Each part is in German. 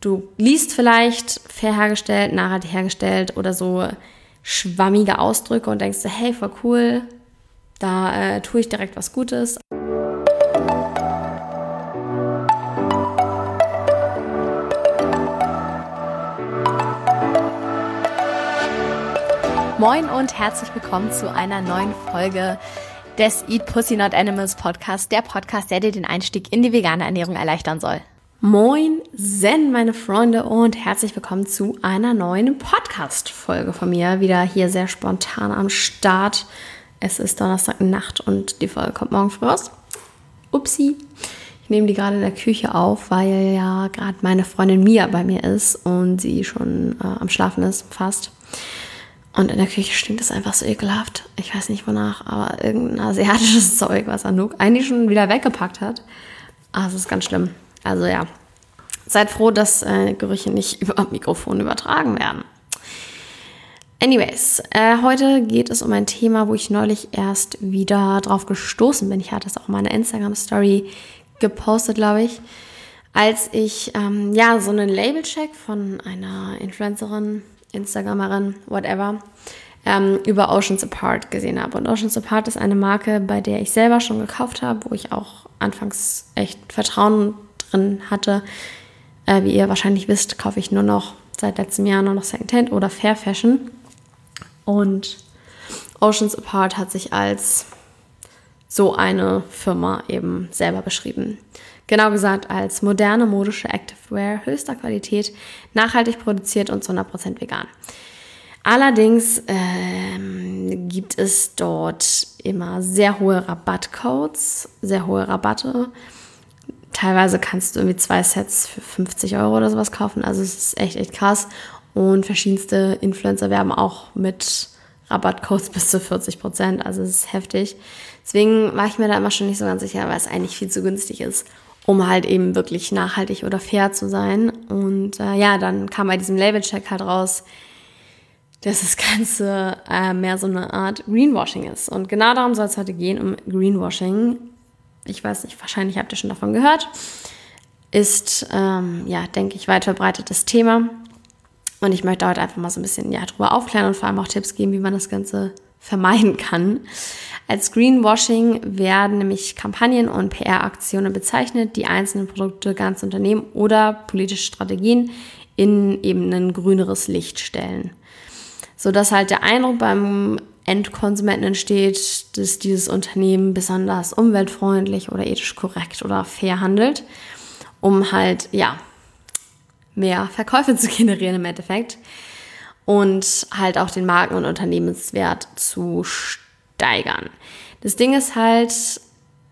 Du liest vielleicht fair hergestellt, nachhaltig hergestellt oder so schwammige Ausdrücke und denkst dir, hey, voll cool, da tue ich direkt was Gutes. Moin und herzlich willkommen zu einer neuen Folge des Eat Pussy Not Animals Podcast, der Podcast, der dir den Einstieg in die vegane Ernährung erleichtern soll. Moin Zen, meine Freunde, und herzlich willkommen zu einer neuen Podcast-Folge von mir. Wieder hier sehr spontan am Start. Es ist Donnerstagnacht und die Folge kommt morgen früh raus. Upsi. Ich nehme die gerade in der Küche auf, weil ja gerade meine Freundin Mia bei mir ist und sie schon am Schlafen ist, fast. Und in der Küche stinkt es einfach so ekelhaft. Ich weiß nicht wonach, aber irgendein asiatisches Zeug, was Anouk eigentlich schon wieder weggepackt hat. Ah, es ist ganz schlimm. Also ja, seid froh, dass Gerüche nicht über Mikrofon übertragen werden. Anyways, heute geht es um ein Thema, wo ich neulich erst wieder drauf gestoßen bin. Ich hatte es auch in meiner Instagram-Story gepostet, glaube ich, als ich so einen Label-Check von einer Influencerin, Instagramerin, whatever, über Oceans Apart gesehen habe. Und Oceans Apart ist eine Marke, bei der ich selber schon gekauft habe, wo ich auch anfangs echt Vertrauen drin hatte. Wie ihr wahrscheinlich wisst, kaufe ich nur noch seit letztem Jahr nur noch Secondhand oder Fair Fashion. Und Oceans Apart hat sich als so eine Firma eben selber beschrieben. Genau gesagt als moderne, modische Activewear höchster Qualität, nachhaltig produziert und zu 100% vegan. Allerdings gibt es dort immer sehr hohe Rabattcodes, sehr hohe Rabatte. Teilweise kannst du irgendwie 2 Sets für 50 € oder sowas kaufen. Also es ist echt krass. Und verschiedenste Influencer werben auch mit Rabattcodes bis zu 40%. Also es ist heftig. Deswegen war ich mir da immer schon nicht so ganz sicher, weil es eigentlich viel zu günstig ist, um halt eben wirklich nachhaltig oder fair zu sein. Und dann kam bei diesem Label-Check halt raus, dass das Ganze mehr so eine Art Greenwashing ist. Und genau darum soll es heute gehen, um Greenwashing. Ich weiß nicht, wahrscheinlich habt ihr schon davon gehört. Ist, denke ich, weit verbreitetes Thema. Und ich möchte heute einfach mal so ein bisschen drüber aufklären und vor allem auch Tipps geben, wie man das Ganze vermeiden kann. Als Greenwashing werden nämlich Kampagnen und PR-Aktionen bezeichnet, die einzelne Produkte, ganze Unternehmen oder politische Strategien in eben ein grüneres Licht stellen. Sodass halt der Eindruck beim Endkonsumenten entsteht, dass dieses Unternehmen besonders umweltfreundlich oder ethisch korrekt oder fair handelt, um halt, mehr Verkäufe zu generieren im Endeffekt und halt auch den Marken- und Unternehmenswert zu steigern. Das Ding ist halt, es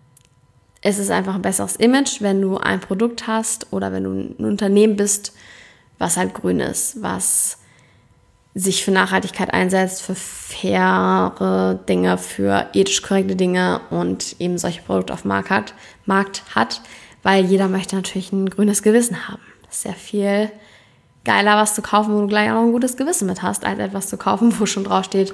ist einfach ein besseres Image, wenn du ein Produkt hast oder wenn du ein Unternehmen bist, was halt grün ist, was sich für Nachhaltigkeit einsetzt, für faire Dinge, für ethisch korrekte Dinge und eben solche Produkte auf dem Markt hat, weil jeder möchte natürlich ein grünes Gewissen haben. Das ist ja viel geiler, was zu kaufen, wo du gleich auch noch ein gutes Gewissen mit hast, als etwas zu kaufen, wo schon draufsteht,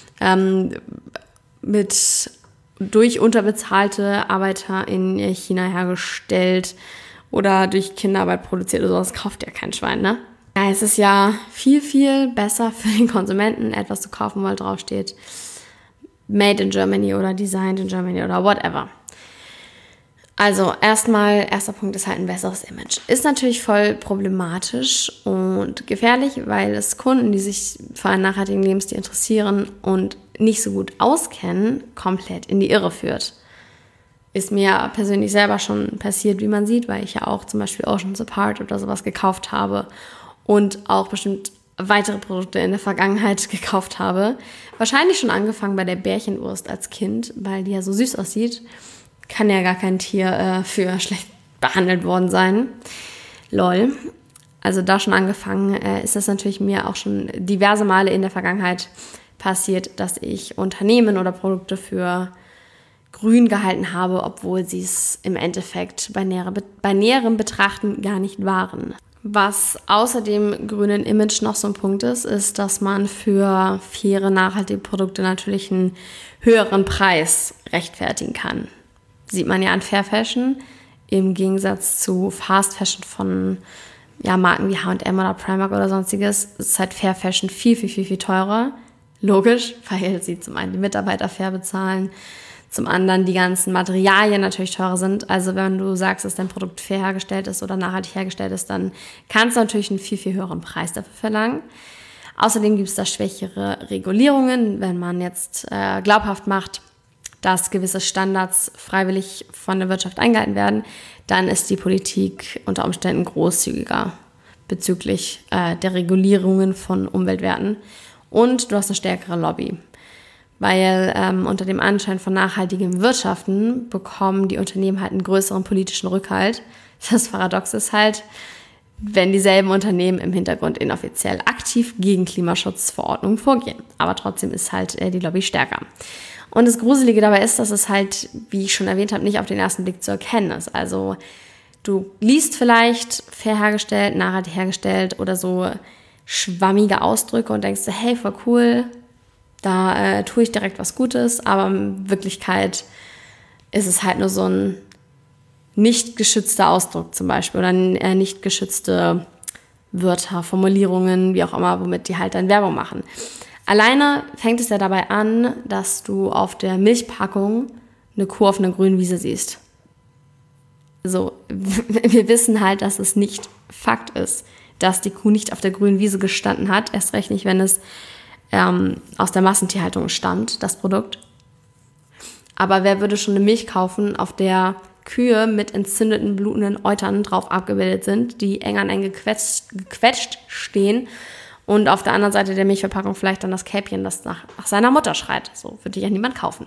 durch unterbezahlte Arbeiter in China hergestellt oder durch Kinderarbeit produziert oder sowas, kauft ja kein Schwein, ne? Ja, es ist ja viel, viel besser für den Konsumenten, etwas zu kaufen, weil draufsteht Made in Germany oder Designed in Germany oder whatever. Also erster Punkt ist halt ein besseres Image. Ist natürlich voll problematisch und gefährlich, weil es Kunden, die sich für einen nachhaltigen Lebensstil interessieren und nicht so gut auskennen, komplett in die Irre führt. Ist mir persönlich selber schon passiert, wie man sieht, weil ich ja auch zum Beispiel Oceans Apart oder sowas gekauft habe und auch bestimmt weitere Produkte in der Vergangenheit gekauft habe. Wahrscheinlich schon angefangen bei der Bärchenwurst als Kind, weil die ja so süß aussieht. Kann ja gar kein Tier für schlecht behandelt worden sein. Lol. Also da schon angefangen ist das natürlich mir auch schon diverse Male in der Vergangenheit passiert, dass ich Unternehmen oder Produkte für grün gehalten habe, obwohl sie es im Endeffekt bei näherem Betrachten gar nicht waren. Was außer dem grünen Image noch so ein Punkt ist, dass man für faire, nachhaltige Produkte natürlich einen höheren Preis rechtfertigen kann. Sieht man ja an Fair Fashion im Gegensatz zu Fast Fashion von Marken wie H&M oder Primark oder sonstiges, ist halt Fair Fashion viel, viel, viel, viel teurer. Logisch, weil sie zum einen die Mitarbeiter fair bezahlen, zum anderen die ganzen Materialien natürlich teurer sind. Also wenn du sagst, dass dein Produkt fair hergestellt ist oder nachhaltig hergestellt ist, dann kannst du natürlich einen viel, viel höheren Preis dafür verlangen. Außerdem gibt es da schwächere Regulierungen, wenn man jetzt glaubhaft macht, dass gewisse Standards freiwillig von der Wirtschaft eingehalten werden, dann ist die Politik unter Umständen großzügiger bezüglich der Regulierungen von Umweltwerten. Und du hast eine stärkere Lobby, weil unter dem Anschein von nachhaltigem Wirtschaften bekommen die Unternehmen halt einen größeren politischen Rückhalt. Das Paradox ist halt, wenn dieselben Unternehmen im Hintergrund inoffiziell aktiv gegen Klimaschutzverordnungen vorgehen. Aber trotzdem ist halt die Lobby stärker. Und das Gruselige dabei ist, dass es halt, wie ich schon erwähnt habe, nicht auf den ersten Blick zu erkennen ist. Also du liest vielleicht fair hergestellt, nachhaltig hergestellt oder so schwammige Ausdrücke und denkst so, hey, voll cool, da tue ich direkt was Gutes, aber in Wirklichkeit ist es halt nur so ein nicht geschützter Ausdruck zum Beispiel oder nicht geschützte Wörter, Formulierungen, wie auch immer, womit die halt dann Werbung machen. Alleine fängt es ja dabei an, dass du auf der Milchpackung eine Kuh auf einer grünen Wiese siehst. So, wir wissen halt, dass es nicht Fakt ist, dass die Kuh nicht auf der grünen Wiese gestanden hat, erst recht nicht, wenn es aus der Massentierhaltung stammt, das Produkt. Aber wer würde schon eine Milch kaufen, auf der Kühe mit entzündeten, blutenden Eutern drauf abgebildet sind, die eng an eng gequetscht stehen und auf der anderen Seite der Milchverpackung vielleicht dann das Kälbchen, das nach seiner Mutter schreit. So würde ja niemand kaufen.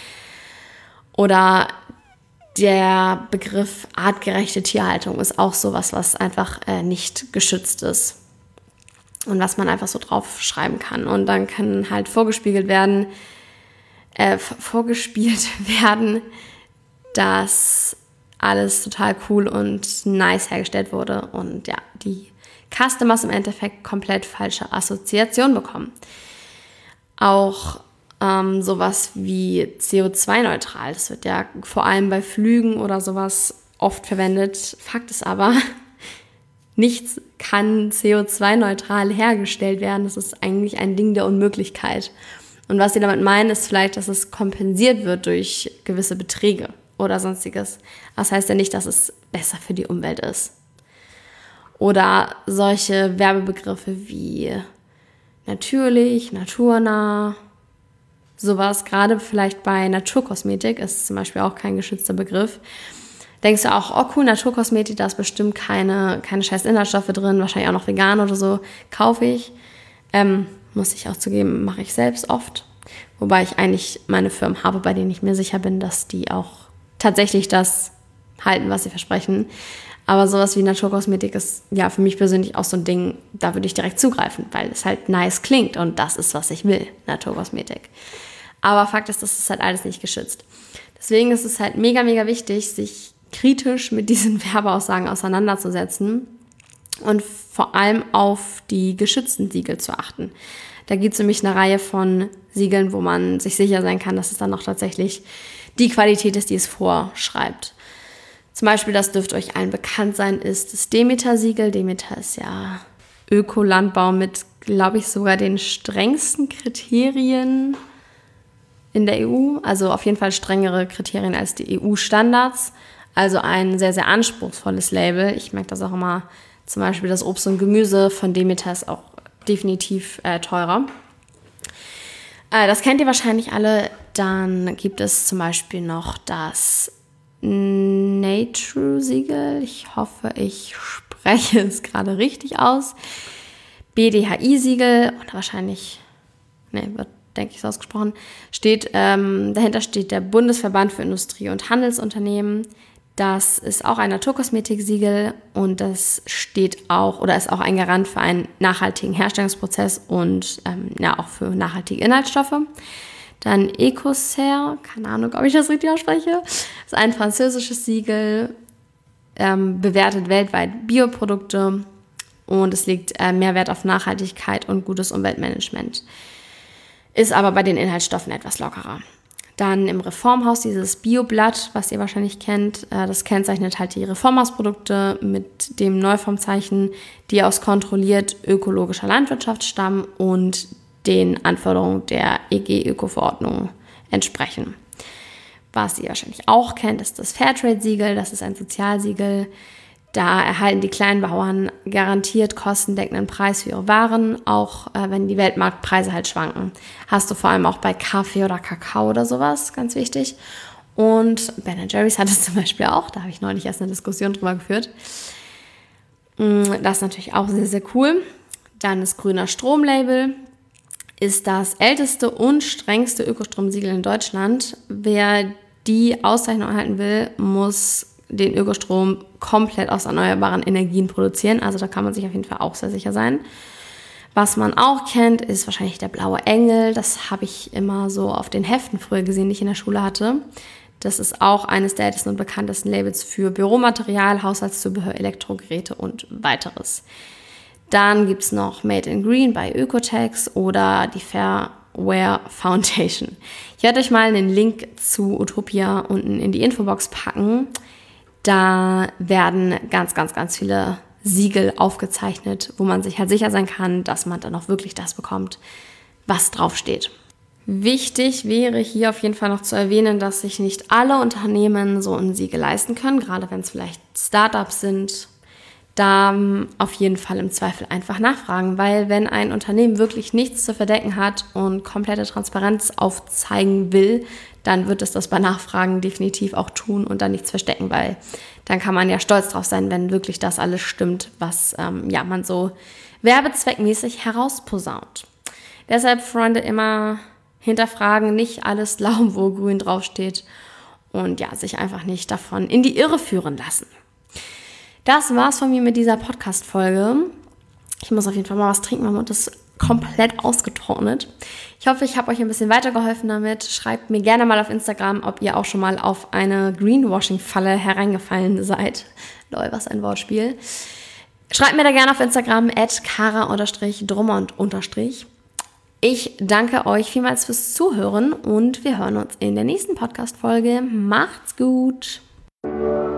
Oder der Begriff artgerechte Tierhaltung ist auch sowas, was einfach nicht geschützt ist und was man einfach so drauf schreiben kann. Und dann kann halt vorgespielt werden, dass alles total cool und nice hergestellt wurde und ja, die Customers im Endeffekt komplett falsche Assoziationen bekommen. Auch sowas wie CO2-neutral, das wird ja vor allem bei Flügen oder sowas oft verwendet. Fakt ist aber, nichts kann CO2-neutral hergestellt werden. Das ist eigentlich ein Ding der Unmöglichkeit. Und was sie damit meinen, ist vielleicht, dass es kompensiert wird durch gewisse Beträge oder sonstiges. Das heißt ja nicht, dass es besser für die Umwelt ist. Oder solche Werbebegriffe wie natürlich, naturnah, sowas. Gerade vielleicht bei Naturkosmetik ist zum Beispiel auch kein geschützter Begriff. Denkst du auch, oh cool, Naturkosmetik, da ist bestimmt keine scheiß Inhaltsstoffe drin, wahrscheinlich auch noch vegan oder so, kaufe ich. Muss ich auch zugeben, mache ich selbst oft. Wobei ich eigentlich meine Firmen habe, bei denen ich mir sicher bin, dass die auch tatsächlich das halten, was sie versprechen. Aber sowas wie Naturkosmetik ist ja für mich persönlich auch so ein Ding, da würde ich direkt zugreifen, weil es halt nice klingt und das ist, was ich will, Naturkosmetik. Aber Fakt ist, das ist halt alles nicht geschützt. Deswegen ist es halt mega, mega wichtig, sich kritisch mit diesen Werbeaussagen auseinanderzusetzen und vor allem auf die geschützten Siegel zu achten. Da gibt es nämlich eine Reihe von Siegeln, wo man sich sicher sein kann, dass es dann auch tatsächlich die Qualität ist, die es vorschreibt. Zum Beispiel, das dürfte euch allen bekannt sein, ist das Demeter-Siegel. Demeter ist ja Ökolandbau mit, glaube ich, sogar den strengsten Kriterien in der EU. Also auf jeden Fall strengere Kriterien als die EU-Standards. Also ein sehr, sehr anspruchsvolles Label. Ich merke das auch immer, zum Beispiel das Obst und Gemüse von Demeter ist auch definitiv teurer. Das kennt ihr wahrscheinlich alle. Dann gibt es zum Beispiel noch das Nature-Siegel. Ich hoffe, ich spreche es gerade richtig aus. BDHI-Siegel. Und wahrscheinlich, wird, denke ich, so ausgesprochen. Dahinter steht der Bundesverband für Industrie- und Handelsunternehmen. Das ist auch ein Naturkosmetik-Siegel und das steht auch oder ist auch ein Garant für einen nachhaltigen Herstellungsprozess und auch für nachhaltige Inhaltsstoffe. Dann Ecocer, keine Ahnung, ob ich das richtig ausspreche, ist ein französisches Siegel, bewertet weltweit Bioprodukte und es legt mehr Wert auf Nachhaltigkeit und gutes Umweltmanagement. Ist aber bei den Inhaltsstoffen etwas lockerer. Dann im Reformhaus dieses Bioblatt, was ihr wahrscheinlich kennt, das kennzeichnet halt die Reformhausprodukte mit dem Neuformzeichen, die aus kontrolliert ökologischer Landwirtschaft stammen und den Anforderungen der EG-Öko-Verordnung entsprechen. Was ihr wahrscheinlich auch kennt, ist das Fairtrade-Siegel. Das ist ein Sozialsiegel. Da erhalten die kleinen Bauern garantiert kostendeckenden Preis für ihre Waren, auch wenn die Weltmarktpreise halt schwanken. Hast du vor allem auch bei Kaffee oder Kakao oder sowas, ganz wichtig. Und Ben & Jerry's hat es zum Beispiel auch. Da habe ich neulich erst eine Diskussion drüber geführt. Das ist natürlich auch sehr, sehr cool. Dann das Grüner Strom-Label ist das älteste und strengste Ökostromsiegel in Deutschland. Wer die Auszeichnung erhalten will, muss den Ökostrom komplett aus erneuerbaren Energien produzieren. Also da kann man sich auf jeden Fall auch sehr sicher sein. Was man auch kennt, ist wahrscheinlich der blaue Engel. Das habe ich immer so auf den Heften früher gesehen, die ich in der Schule hatte. Das ist auch eines der ältesten und bekanntesten Labels für Büromaterial, Haushaltszubehör, Elektrogeräte und weiteres. Dann gibt es noch Made in Green bei Ökotex oder die Fairware Foundation. Ich werde euch mal einen Link zu Utopia unten in die Infobox packen. Da werden ganz, ganz, ganz viele Siegel aufgezeichnet, wo man sich halt sicher sein kann, dass man dann auch wirklich das bekommt, was draufsteht. Wichtig wäre hier auf jeden Fall noch zu erwähnen, dass sich nicht alle Unternehmen so ein Siegel leisten können, gerade wenn es vielleicht Startups sind. Da auf jeden Fall im Zweifel einfach nachfragen, weil wenn ein Unternehmen wirklich nichts zu verdecken hat und komplette Transparenz aufzeigen will, dann wird es das bei Nachfragen definitiv auch tun und dann nichts verstecken, weil dann kann man ja stolz drauf sein, wenn wirklich das alles stimmt, was man so werbezweckmäßig herausposaunt. Deshalb, Freunde, immer hinterfragen, nicht alles glauben, wo grün draufsteht und ja, sich einfach nicht davon in die Irre führen lassen. Das war's von mir mit dieser Podcast-Folge. Ich muss auf jeden Fall mal was trinken, mein Mund ist komplett ausgetrocknet. Ich hoffe, ich habe euch ein bisschen weitergeholfen damit. Schreibt mir gerne mal auf Instagram, ob ihr auch schon mal auf eine Greenwashing-Falle hereingefallen seid. Lol, was ein Wortspiel. Schreibt mir da gerne auf Instagram @kara_drummond_. Ich danke euch vielmals fürs Zuhören und wir hören uns in der nächsten Podcast-Folge. Macht's gut!